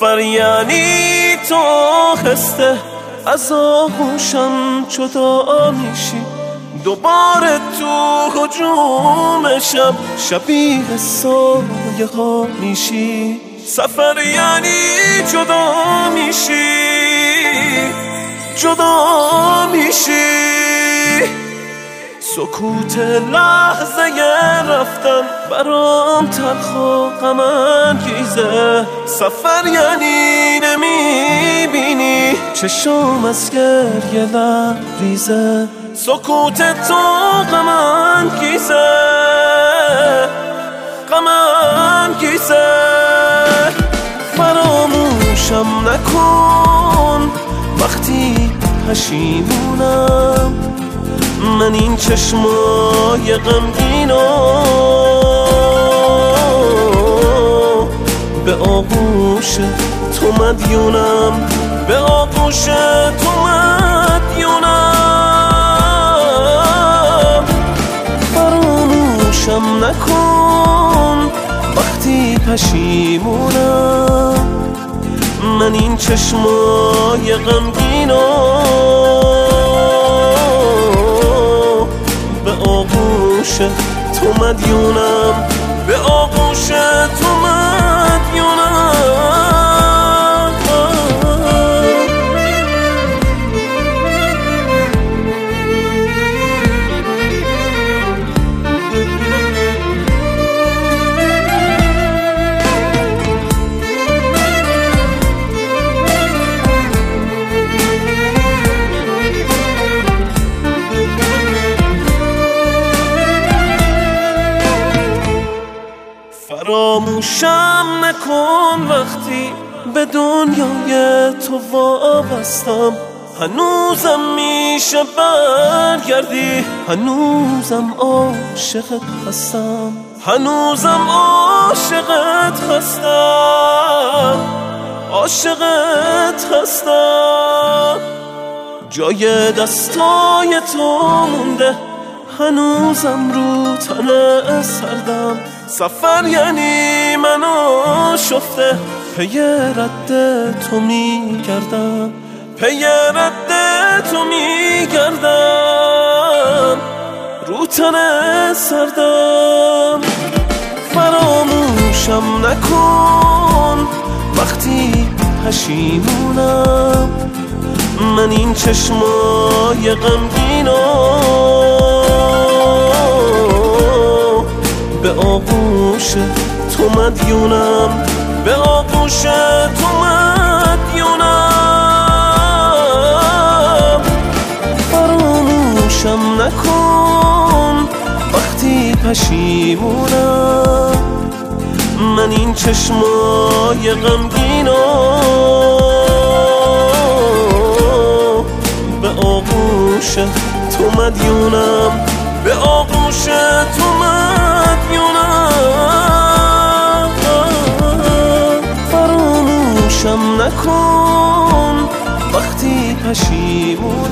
سفر یعنی تو آهسته از آغوشم جدا میشی، دوباره تو هجوم شب شبیه سایه ها میشی. سفر یعنی جدا میشی، جدا میشی. سکوت لحظه رفتن برام تلخ و غم انگیزه. سفر یعنی نمیبینی چشم از گریه لبریزه. سکوت تو غم انگیزه، غم انگیزه. فراموشم نکن وقتی پشیمونم، من این چشمای غمگینو به آغوش تو مدیونم، به آغوش تو مدیونم. فراموشم نکن وقتی پشیمونم، من این چشمای غمگینو به آغوش تو مدیونم، به آغوش تو مدیونم. فراموشم نکن وقتی به دنیای تو وابستم، هنوزم میشه برگردی، هنوزم عاشقت هستم، هنوزم عاشقت هستم، عاشقت هستم. جای دستای تو مونده، هنوزم رو تنه سردم. سفر یعنی منو شفته پی رد تو میگردم، پی رد تو میگردم، رو تنه سردم. فراموشم نکن وقتی پشیمونم، من این چشمای غمگینو به آغوش تو مدیونم، به آغوش تو مدیونم. فراموشم نکن وقتی پشیمونم، من این چشمای غمگینو به آغوش تو مدیونم، به آغوش تو مدیونم. فراموشم نکن وقتی پشیمونم،